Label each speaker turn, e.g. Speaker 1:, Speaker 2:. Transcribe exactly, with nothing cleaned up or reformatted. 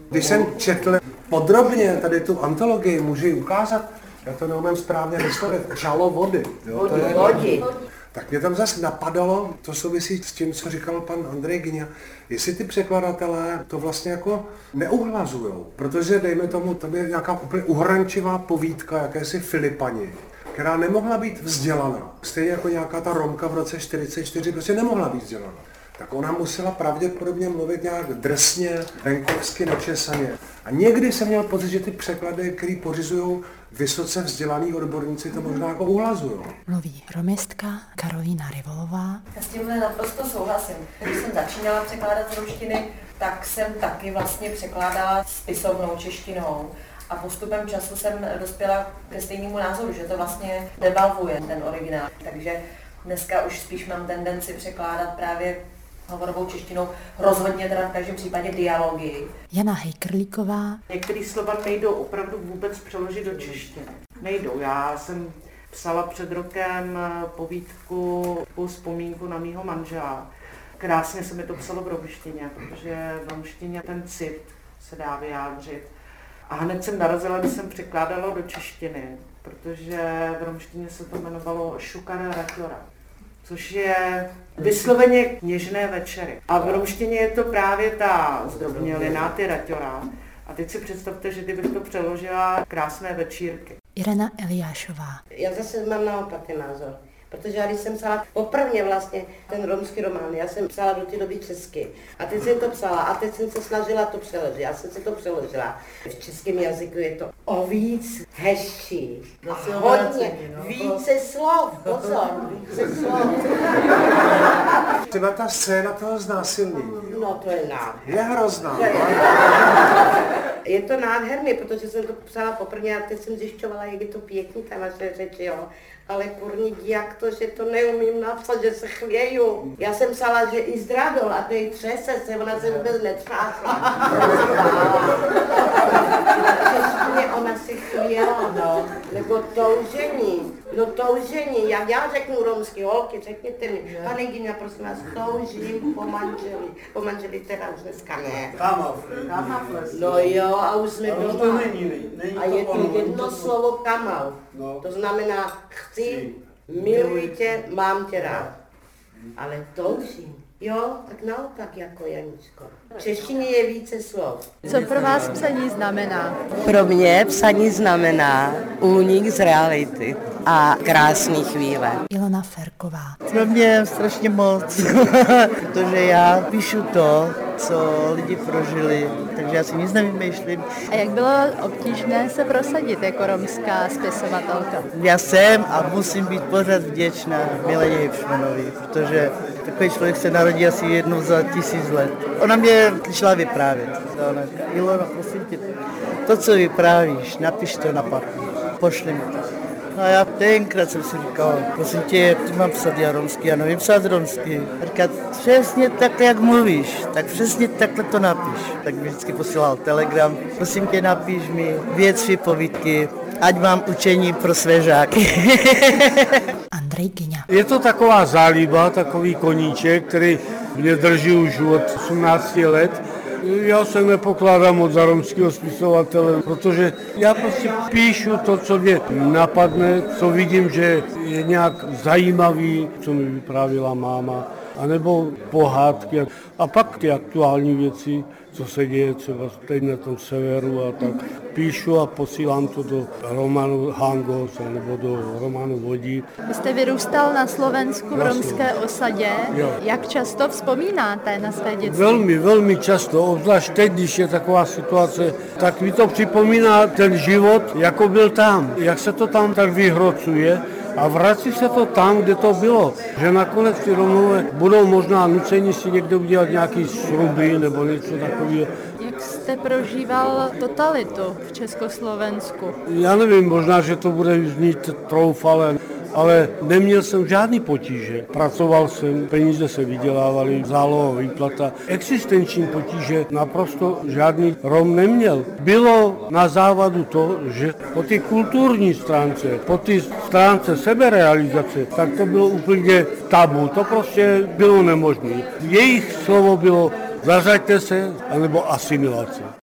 Speaker 1: Když jsem četl podrobně tady tu antologii, můžu ji ukázat, já to neumím správně vyslovit, žalo vody. Jo, to je,
Speaker 2: Vodi.
Speaker 1: tak mě tam zase napadalo, to souvisí s tím, co říkal pan Andrej Gyňa, jestli ty překladatelé to vlastně jako neuhlazujou, protože dejme tomu, tam je nějaká úplně uhrančivá povídka, jakési Filipani, která nemohla být vzdělaná. Stejně jako nějaká ta Romka v roce čtyřicet čtyři prostě nemohla být vzdělaná. Tak ona musela pravděpodobně mluvit nějak drsně, venkovsky, načesaně. A někdy jsem měl pocit, že ty překlady, které pořizují vysoce vzdělaný odborníci, to možná jako uhlazují.
Speaker 3: Mluví romistka Karolína Rivolová.
Speaker 2: Já s tímhle naprosto souhlasím. Když jsem začínala překládat z ruštiny, tak jsem taky vlastně překládala spisovnou češtinou. A postupem času jsem dospěla ke stejnému názoru, že to vlastně devalvuje ten originál. Takže dneska už spíš mám tendenci překládat právě hovorovou češtinou, rozhodně teda v každém případě dialogy.
Speaker 3: Jana Hejkrlíková.
Speaker 4: Některé slova nejdou opravdu vůbec přeložit do češtiny. Nejdou. Já jsem psala před rokem povídku, vzpomínku na mýho manžela. Krásně se mi to psalo v romštině, protože v romštině ten cit se dá vyjádřit. A hned jsem narazila, když jsem překládala do češtiny, protože v romštině se to jmenovalo Šukara Raťora, což je vysloveně kněžné večery. A v romštině je to právě ta zdrobnělina, ty raťora. A teď si představte, že kdybych to přeložila krásné večírky.
Speaker 3: Irena Eliášová.
Speaker 5: Já zase mám naopak ten názor. Protože já když jsem psala poprvně vlastně ten romský román, já jsem psala do té doby česky. A teď jsem to psala a teď jsem se snažila to přeložit. Já jsem si to přeložila. V českém jazyku je to o víc hezčí. A hodně, více slov, pozor, více slov.
Speaker 1: Třeba ta scéna toho znásilnění.
Speaker 5: No to je nádherný.
Speaker 1: Je hrozná.
Speaker 5: Je to nádherný, protože jsem to psala poprvé a teď jsem zjišťovala, jak je to pěkný ta naše řeč, jo. Ale kurník, jak to, že to neumím napsat, že se chvěju. Já jsem psala, že i zdradol a to jí třese se, ona se vůbec netřásla. Přesně ona se chvěla, no, nebo toužení, no toužení, jak já řeknu romsky, holky, řekněte mi, pane Gyňa, prosím vás, toužím po manželi, po manželi teda už dneska ne.
Speaker 6: Kamafles.
Speaker 5: No jo, a už jsme
Speaker 6: Ale
Speaker 5: doma.
Speaker 6: to není, není
Speaker 5: A
Speaker 6: to
Speaker 5: je to
Speaker 6: ono,
Speaker 5: jedno
Speaker 6: to-
Speaker 5: slovo kamal,
Speaker 6: No.
Speaker 5: to znamená chci, miluji tě, mám tě rád. Ale toužím. Jo, tak naopak jako Janičko. V češtině je více slov.
Speaker 3: Co pro vás psaní znamená?
Speaker 7: Pro mě psaní znamená únik z reality a krásné chvíle.
Speaker 3: Ilona Ferková.
Speaker 8: Pro mě strašně moc, protože já píšu to, co lidi prožili, takže já si nic nevymýšlím.
Speaker 3: A jak bylo obtížné se prosadit jako romská spisovatelka?
Speaker 8: Já jsem a musím být pořád vděčná Mileně Hipšmanovi, protože takový člověk se narodí asi jednou za tisíc let. Ona mě šla vyprávět. Ona říká, Ilona, prosím tě, to, co vyprávíš, napiš to na papír, pošli mi to. No a já tenkrát jsem si říkal, prosím tě, ty mám psát já romsky, já nevím psát romsky. A říká, přesně takhle, jak mluvíš, tak přesně takhle to napiš. Tak mi vždycky posílal telegram, prosím tě, napiš mi věci, povídky, ať mám učení pro své žáky.
Speaker 3: Andrej Gyňa.
Speaker 9: Je to taková záliba, takový koníček, který mě drží už od osmnácti let. Já se nepokládám moc za romského spisovatele, protože já prostě píšu to, co mě napadne, co vidím, že je nějak zajímavý, co mi vyprávěla máma, anebo pohádky. A pak ty aktuální věci, co se děje třeba teď na tom severu a tak. Píšu a posílám to do románu Hangos nebo do románu Vodí.
Speaker 3: Vy jste vyrůstal na Slovensku v
Speaker 9: Na
Speaker 3: romské osadě.
Speaker 9: Jo.
Speaker 3: Jak často vzpomínáte na své dětství?
Speaker 9: Velmi, velmi často, obzvlášť teď, když je taková situace, tak mi to připomíná ten život, jako byl tam, jak se to tam tak vyhrocuje a vrací se to tam, kde to bylo. Že nakonec ty Romové budou možná nuceni si někde udělat nějaký sruby nebo něco takového.
Speaker 3: Jak jste prožíval totalitu v Československu?
Speaker 9: Já nevím, možná, že to bude znít troufale, ale neměl jsem žádný potíže. Pracoval jsem, peníze se vydělávaly, zálohová výplata. Existenční potíže naprosto žádný Rom neměl. Bylo na závadu to, že po té kulturní stránce, po té stránce seberealizace, tak to bylo úplně tabu. To prostě bylo nemožné. Jejich slovo bylo zařaďte se, anebo asimilace.